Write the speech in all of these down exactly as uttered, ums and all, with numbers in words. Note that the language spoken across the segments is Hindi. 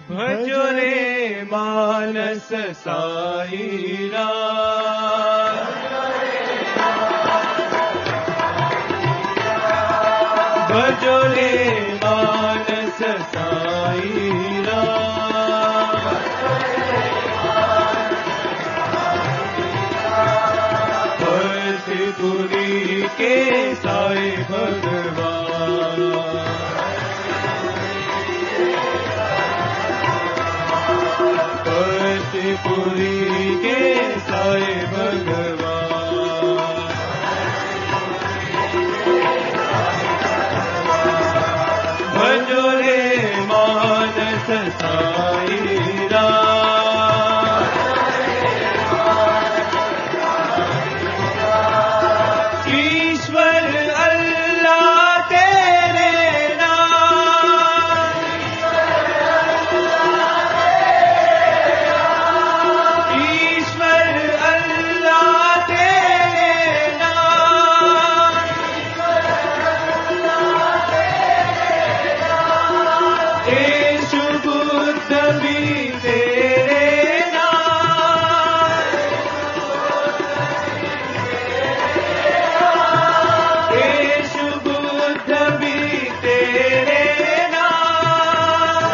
भजो रे मानस साईरा, भजो रे मानस साईरा, भक्तिपुरी के साई भगवान, भक्तिपुरी के साई भगवान, भजो रे मानस साईरा, ईश्वर अल्लाह तेरे नाम, ईश्वर अल्लाह तेरे नाम, येशु बुद्ध भी तेरे नाम, येशु बुद्ध भी तेरे नाम,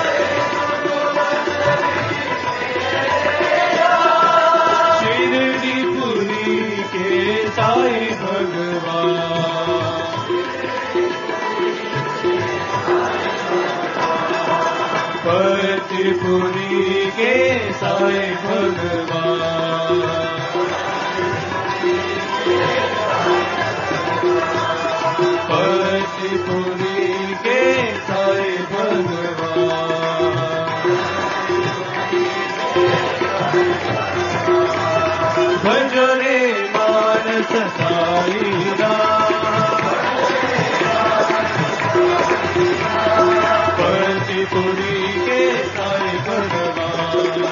शिरडीपुरी के साई भगवान, भक्तिपुरी के साई भगवान, भक्तिपुरी के साई भगवान, भजो रे मानस साईरा, भक्तिपुरी के साई भगवान,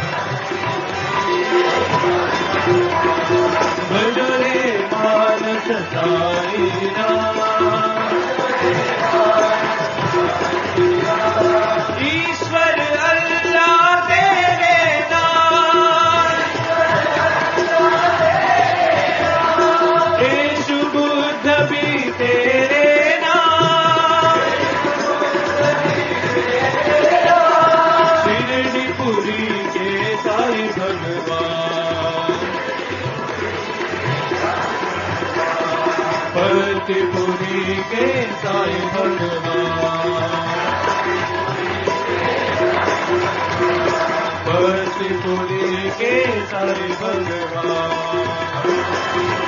भजो रे मानस साईरा, ईश्वर अल्लाह तेरे नाम, येशु बुद्ध भी तेरे नाम, शिरडीपुरी के साई भगवान, भक्तिपुरी के साई भगवान, भक्तिपुरी के साई भगवान।